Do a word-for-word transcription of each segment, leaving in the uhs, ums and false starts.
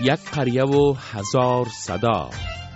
یک قریه و هزار صدا.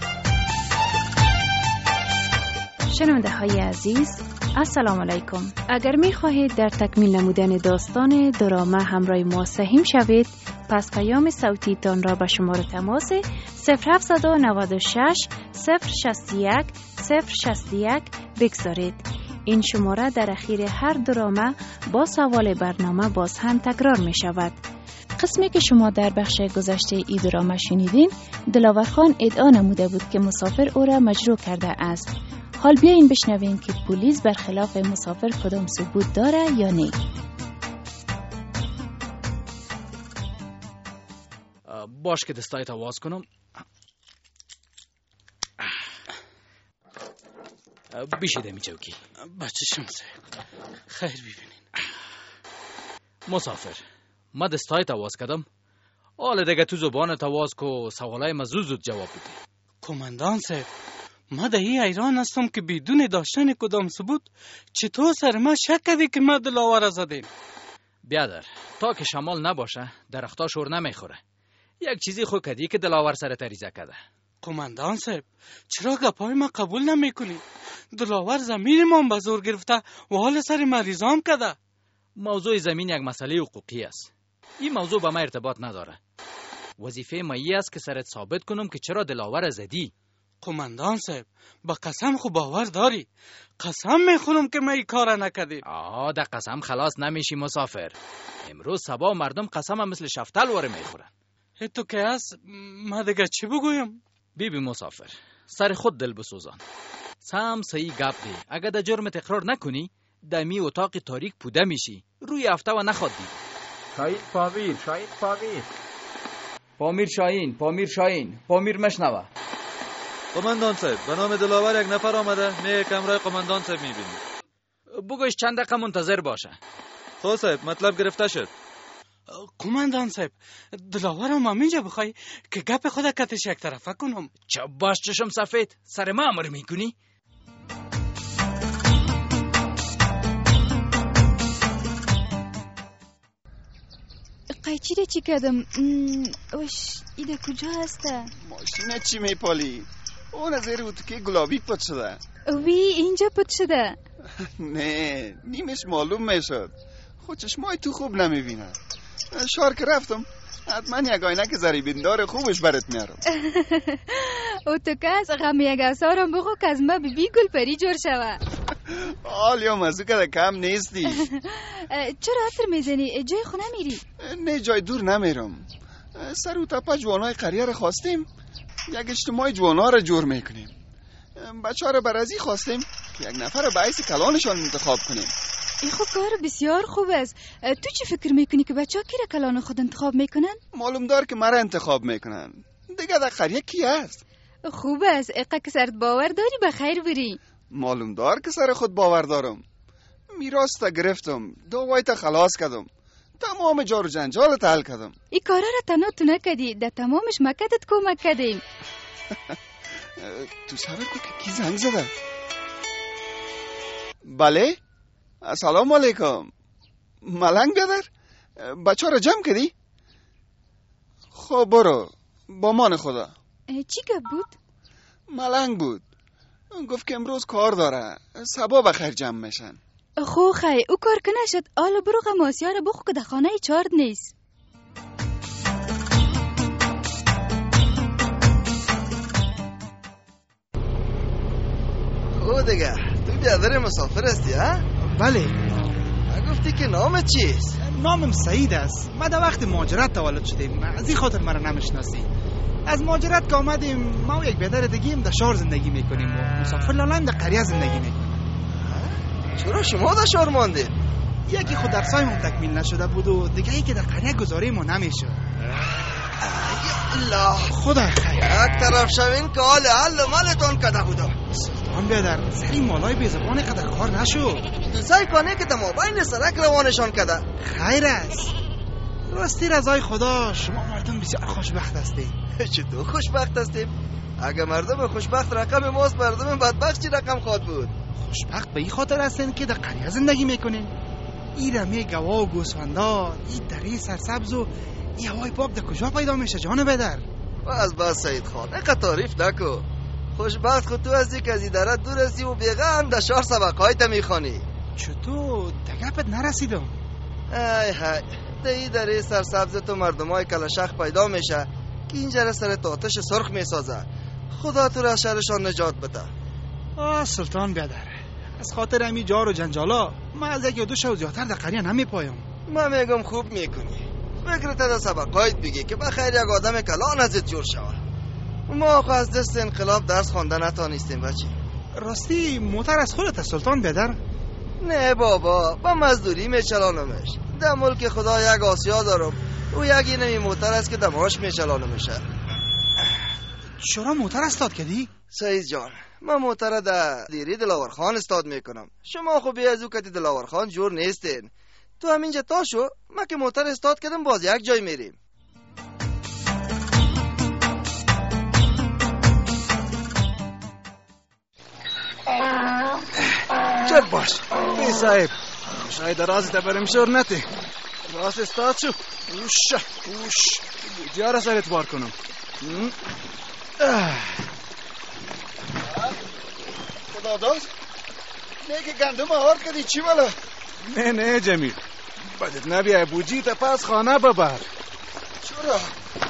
شنونده های عزیز، السلام علیکم. اگر می خواهید در تکمیل نمودن داستان دراما همراه ما سهیم شوید، پس پیام صوتی تان را به شماره تماس صفر هفت نه شش صفر شصت و یک صفر شصت و یک بگذارید. این شماره در اخیر هر دراما با سوال برنامه باز هم تکرار می شود. قسمی که شما در بخش گذشته ای دراما شنیدین، دلاور خان ادعا نموده بود که مسافر او را مجروح کرده است. حال بیاین بشنویم که پلیس برخلاف مسافر کدام ثبوت داره یا نه. باش که دستایت آواز کنم. بیشیده می چوکی. بچه شمسه خیر ببینین. مسافر، ما دستایت آواز کردم. حالا دیگه تو زبانت آواز کو، سوالای ما زود زود جواب بده. کماندان صاحب، ما در این حیران هستم که بدون داشتن کدام ثبوت چطور سر ما شک کردی که ما دلاور زدیم. بیادر، تا که شمال نباشه درختا شور نمیخوره. یک چیزی خود کردی که دلاور سر تریزه کرده. کماندان صاحب، چرا گپای ما قبول نمیکنی؟ دلاور زمین ما به زور گرفته و حال سر ما ریزام کرده. موضوع زمین یک مسئله حقوقی است. این موضوع با ما ارتباط نداره. وظیفه ما ای است که سرت ثابت کنم که چرا دلاور زدی. کماندان صاحب، با قسم خو باور داری؟ قسم میخونم که ما این کار نکردیم. آه، در قسم خلاص نمیشی مسافر. امروز سبا مردم قسم مثل شفتل واره میخورن. تو که هست ما دیگه چی بگویم؟ بی بی مسافر، سر خود دل بسوزان. سم صحیح گپ دی. اگر در جرمت اقرار نکنی، دمی اتاق تاریک پوده میشی. روی هفته و نخواد دی. شاهین پامیر، شاهین پامیر. پامیر شاهین، پامیر شاهین، پامیر مشنوه. قماندان صاحب، به نام دلاور یک نفر آمده. می کمرای قماندان صاحب میبینی. بگوش چند دقیقه منتظر باشه. خب صاحب، مطلب گرفته شد. قماندان صاحب، دلاورم همینجا بخوای که گپ خود کتش یک طرفه کنم. چه باش چشم سفید، سر ما امر میکنی؟ قیچی چی کردم؟ اوش ایده کجا هسته؟ ماشینه چی میپالی؟ اون از زیر اتوکی گلابی پت شده. وی اینجا پت شده؟ نه، نیمش معلوم میشد. خود چشمای تو خوب نمیبینه. شار که رفتم حتما یک آینه که ضریبیندار خوبش برات میارم. او تو کس غم یک اثارم بخو که از ما بی بی گل پری جور شوه. حال یا مزو که کم نیستی. چرا عطر میزنی؟ جای خونه میری؟ نه، جای دور نمیرم. سر و تپا جوانای قریه رو خواستیم یک اجتماع جوانا رو جور میکنیم. بچه ها رو برازی خواستیم که یک نفر رو باعث کلانشان انتخاب کنیم. این خب کار بسیار خوب است. تو چی فکر میکنی که بچه ها کی را کلان خود انتخاب میکنن؟ معلوم دار که مرا انتخاب میکنن. دیگه در قریه کی است؟ خوب است. اقا که سرت باور داری بخیر بری. معلوم دار که سر خود باور دارم. میراث تا گرفتم، دعوای تا خلاص کردم، تمام جار و جنجال تا حل کردم. این کارا را تنها تو نکدی، در تمامش مکدت کمک کردیم. تو صبر کن که کی زنگ زده. بله، السلام علیکم. ملنگ بیادر، بچه ها را جمع کردی؟ خب برو، با مان خدا. چی گپ بود؟ ملنگ بود، گفت که امروز کار داره، صبا بخیر جمع میشن. خو خی، او کار که نشد. آلا برو غماسی ها را بخو که در خانه چارد نیست. او دیگه تو بیادر مسافر هستی ها؟ بله. گفتی که نامت چیست؟ نامم سعید است. ما در وقت مهاجرت تولد شدیم، از این خاطر مرا نمیشناسی. از مهاجرت که آمدیم ما و یک بیادر دیگیم در شهر زندگی میکنیم و مسافر لالایم در قریه زندگی میکنیم. چرا شما در شهر ماندید؟ یکی خود درسایمون تکمیل نشده بود و دیگه ای که در قریه گذاری ما نمیشد. الله خدا خیر. یک طرف شوین که حال حل مالتون کده بودا. سلطان بیادر، سری مالای بی زبان قدر کار نشو. دوزای کنه که در مابین سرک روانشان کده. خیر است. راستی رضای خدا شما مردم بسیار خوشبخت هستید. چطور خوشبخت هستیم؟ اگه مردم خوشبخت رقم ماست، مردم بدبخت چی رقم خواد بود؟ خوشبخت به این خاطر هستن که در قریه زندگی میکنین. این رمی گوا و گوسفندا، این دره سرسبز و این هوای پاک در کجا پیدا میشه جان بدر؟ بس بس سعید خان اقا تعریف نکو. خوشبخت خود تو از یک از ایدارت دور هستی و بیغم در شهر سبقهایت میخوانی. چطور دگپت نرسیدم؟ ای های در این دره سرسبز تو مردم های کلشخ پیدا میشه که اینجا سر آتش سرخ میسازه. خدا تو را از شرشان نجات بده. آه سلطان بیادر، از خاطر امی جار و جنجالا من از یک یا دو شو زیادتر در قریه نمیپایم. من میگم خوب میکنی. فکرت در سبقایت بگی که بخیر یک آدم کلان ازت جور شود. ما خو از دست انقلاب درس خوانده نتانستیم بچه. راستی موتر از خودت سلطان بیادر؟ نه بابا با مزدوری میچلانمش. در ملک خدا یک آسیا دارم او یکی نمی موتر است که دماش میچلانمشه. چرا موتر استاد کردی؟ سعید جان من موتر در دیری دلاورخان استاد میکنم. شما خو بی از او کتی دلاورخان جور نیستین. تو همینجا تا شو ما که موتر استاد کردم باز یک جای میریم. چپ باش بی صاحب، شاید رازی تا بریم شور نتی. راز استاد شو. اوش اوش بودیا را سر اتبار کنم. خدا داست میگه گندم آهار کردی چی والا؟ نه نه جمیل بدت نبیه بوجی تا پس خانه ببر. چرا؟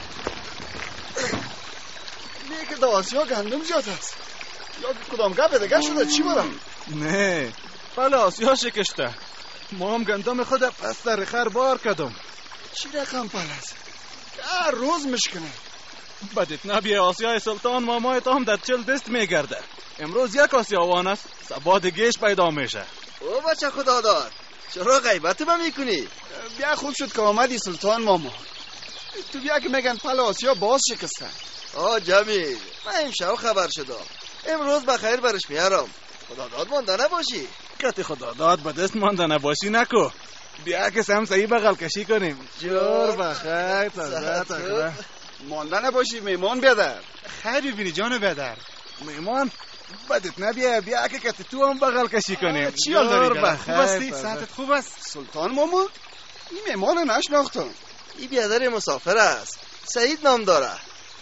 میگه دا آسیا گندم زیاد است یا کدام گپه دگه شده چی والا؟ نه بله آسیا شکشته. ما هم گندم خود پس در خر بار کردم. چی رقم پلس؟ هر روز مشکنه. بدت نبیه آسیای سلطان مامای تا هم در چل دست میگرده. امروز یک آسیا وان است سبا دگیش پیدا میشه. او بچه خدا داد چرا غیبت ما میکنی؟ بیا خوب شد که آمدی سلطان ماما. تو بیا که میگن پل آسیا باز شکسته. آه جمیل من امشب خبر شدم. امروز بخیر برش میارم. خدا داد مانده نباشی. کتی خدا داد به دست مانده نباشی نکو. بیا که سم صحیح بغل کشی کنیم. جور بخیر تازه تکره مانده نباشی میمان بیادر. خیر ببینی جان بیادر. میمان بدت نبیه بیا که کتی تو هم بغل کشی کنیم. چی حال داری بیادر؟ خوب هستی؟ صحتت خوب است؟ سلطان ماما این میمان نشناختم. این بیادر مسافر است. سعید نام داره.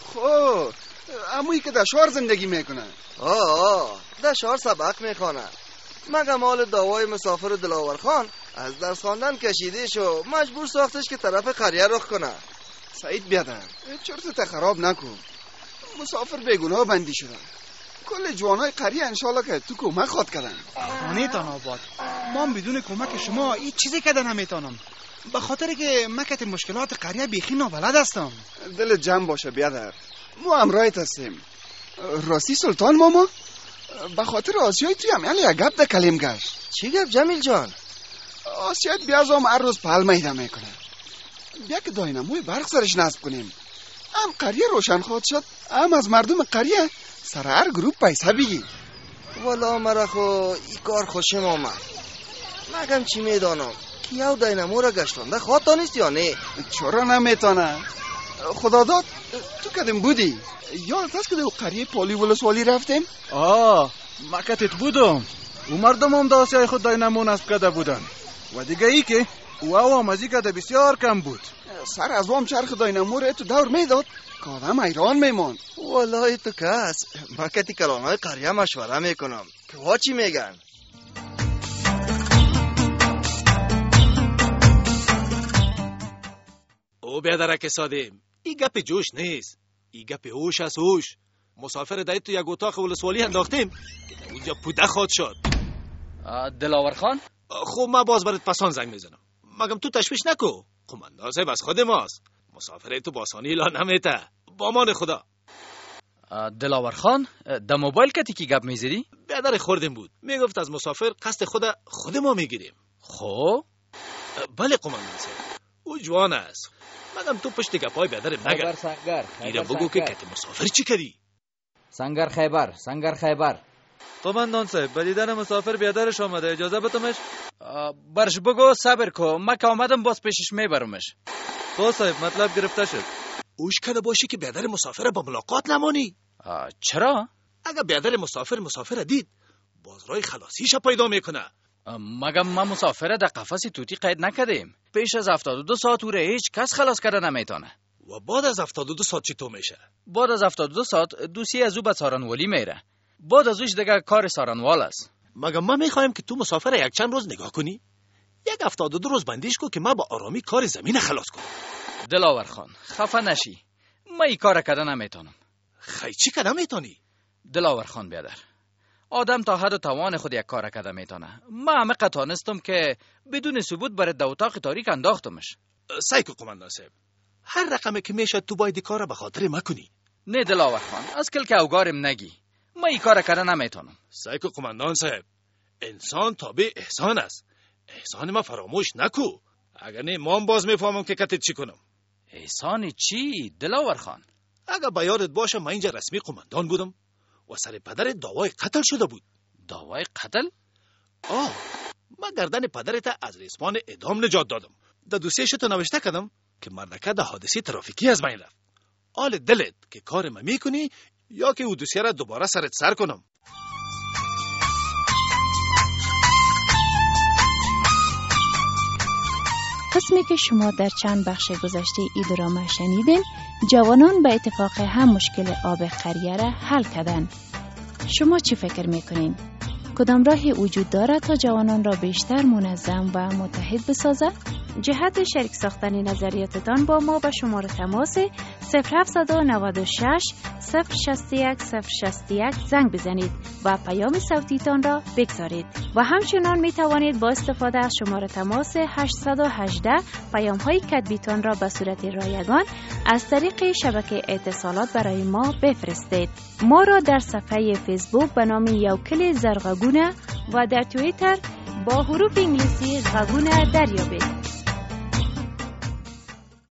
خب امویی که در شهر زندگی میکنه. آه آه در شهر سبق میخوانه. مگه مال دعوای مسافر دلاورخان از درس خواندن کشیده شو مجبور ساختش که طرف قریه رخ کنه. سعید بیادر چرت خراب نکن. مسافر بیگناه بندی شدن. کل جوانای قریه انشالله که تو کمک خواد کردن. خانه تان آباد ما بدون کمک شما این چیزی کده نمیتانم. به خاطر که مکت مشکلات قریه بیخی نابلد هستم. دل جمع باشه بیادر ما همراهت هستیم. راستی سلطان ماما به خاطر آسیای توی همیل یک گپ ده کلیم گشت. چی گپ جمیل جان؟ آسیایت بیازم هر روز پل میده میکنه. بیا که داینموی برق سرش نصب کنیم. هم قریه روشن خواهد شد هم از مردم قریه سر هر گروپ پیسه بگی. والا مرا خو ای کار خوشم آمد. مگم چی میدانم که یو داینمو را گشتانده خواه تانست یا نه؟ چرا نمیتانه؟ خدا داد تو کدیم بودی؟ یادت هست که دو قریه پالی ولسوالی رفتیم؟ آه مکتت بودم. او مردم هم دا آسیای خود داینمو نصب کده بودن و دیگه ای که او آوامزی کده بسیار کم بود. سر از وام چرخ داینمو را تو دور میداد که آدم ایران میمان. والله تو کس من کتی کلانهای قریه مشوره میکنم که ها چی میگن. او بیادرک سادیم ای گپ جوش نیست. ای گپ هوش است هوش. مسافر دایی تو یک اتاق ولسوالی انداختیم که اونجا پوده خود شد. دلاور خان؟ خب من باز برات پسان زنگ میزنم. مگم تو تشویش نکو. قماندان صاحب از خود ماست. مسافر تو باسانی لا نمیته. با امان خدا. دلاور خان در موبایل کتی که گپ میزدی؟ بیادر خوردیم بود. میگفت از مسافر قصد خود خود ما میگیریم. خب بله قماندان صاحب. او جوان است. مگم تو پشت گپای بیادر نگر. سنگر اینا بگو که کتی مسافر چی کردی؟ سنگر خیبر سنگر خیبر. قماندان صاحب به دیدن مسافر بیادرش آمده اجازه بتمش؟ برش بگو صبر کو من که آمدم باز پیشش میبرمش. تو صاحب مطلب گرفته شد. اوش کده باشی که بیادر مسافر با ملاقات نمانی. چرا؟ اگه بیادر مسافر مسافر دید باز رای خلاصیش پیدا میکنه. مگم ما مسافر در قفس توتی قید نکردیم. پیش از هفتاد و دو ساعت او را هیچ کس خلاص کرده نمیتونه. و بعد از هفتاد و دو ساعت چطور میشه؟ بعد از هفتاد و دو ساعت دوسیه از او به سارنوالی میره. بعد از اوش دیگه کار سارنوال است. مگه ما میخوایم که تو مسافر یک چند روز نگاه کنی؟ یک هفتاد و دو روز بندیش کو که ما با آرامی کار زمین خلاص کنم. دلاور خان خفه نشی، ما این کار کده نمیتونم. خی چی کده میتونی؟ دلاور خان بیادر، آدم تا حد و توان خود یک کار کده میتونه. ما همه قطانستم که بدون ثبوت برای دو اتاق تاریک انداختمش. سایکو قماندان صاحب، هر رقمی که میشه تو باید کار به خاطر ما کنی. نه دلاور خان، از کل که اوگارم نگی، ما این کار کده نمیتونم. سایکو قماندان صاحب، انسان تابع احسان است. احسان ما فراموش نکو. اگر نه ما باز میفهمم که کتت چی کنم. احسان چی دلاور خان؟ اگر با یادت باشه من اینجا رسمی قماندان بودم و سر پدرت دعوای قتل شده بود. دعوای قتل؟ آه، من گردن پدرت از ریسمان اعدام نجات دادم. در دوسیه‌ش تو نوشته کردم که مردکه در حادثه ترافیکی از بین رفت. آل دلت که کار ما میکنی یا که او دوسیه را دوباره سرت سر کنم. قسمی که شما در چند بخش گذشته ای دراما شنیدین، جوانان به اتفاق هم مشکل آب قریه را حل کردند. شما چی فکر میکنین؟ کدام راهی وجود دارد تا جوانان را بیشتر منظم و متحد بسازد؟ جهت شریک ساختن نظریاتتان با ما به شماره تماس صفر هفت نه شش صفر شصت و یک صفر شصت و یک زنگ بزنید و پیام صوتیتان را بگذارید و همچنان می توانید با استفاده از شماره تماس هشت یک هشت پیام های کتبیتان را به صورت رایگان از طریق شبکه اتصالات برای ما بفرستید. ما را در صفحه فیسبوک به نام یوکل زرغگونه و در توییتر با حروف انگلیسی غگونه دریابید.